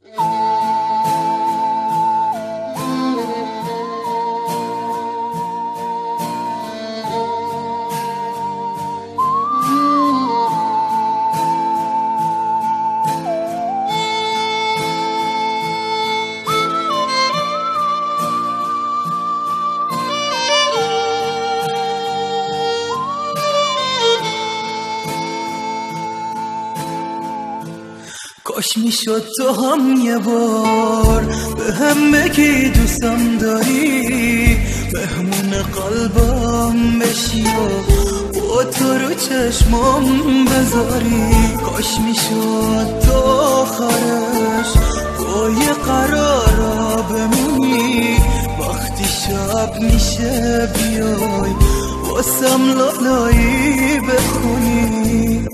کاش میشد تو هم یه بار به هم بگی دوستم داری، مهمون قلبم بشی و با تو رو چشمم بذاری. کاش میشد تو آخرش با یه قرارا بمونی، وقتی شب میشه بیای واسم لالایی بخونی.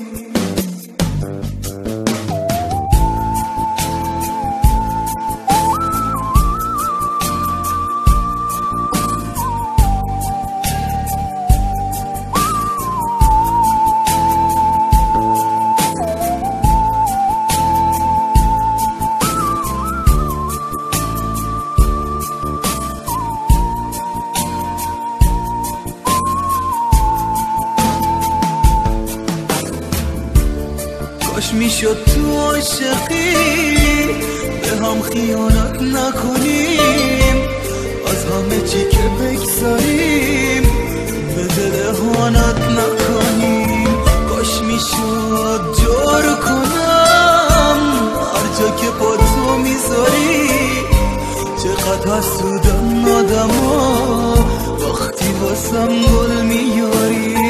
کاش میشد تو عاشقی به هم خیانت نکنیم، از همه چی که بگذاریم به دل هانت نکنیم. کاش میشد جور کنم هر جا که با تو میذاری، چقدر حسودم آدما وقتی واسم گل میاری.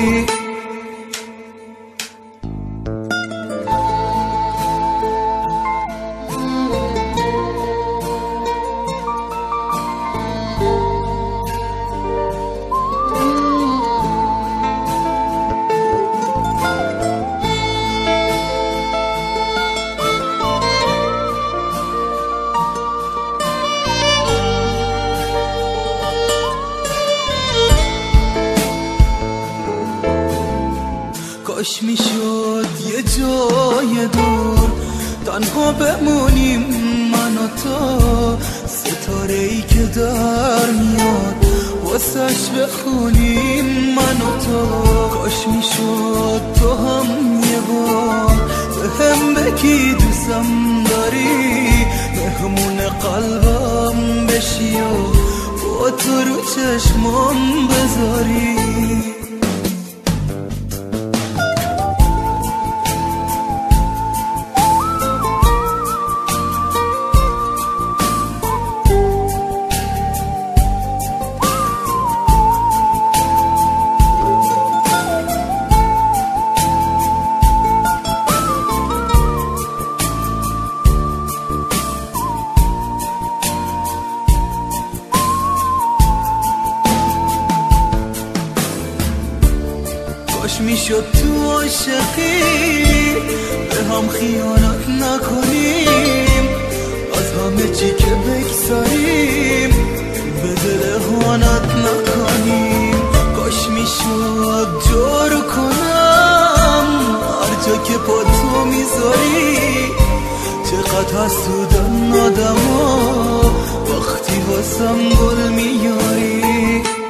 کاش میشد یه جای دور تنها بمونیم من و تو، ستاره ای که در میاد واسش بخونیم من و تو. کاش میشد تو هم یه بار به هم بگی دوستم داری، مهمون قلبم بشی و با تو رو چشمم بذاری. کاش میشد تو عاشقی به هم خیانت نکنیم، از همه چی که بگذاریم به دل هانت نکنیم. کاش میشد جور کنم هر جا که با تو میذاری، چقدر حسودن آدما وقتی واسم گل میاری.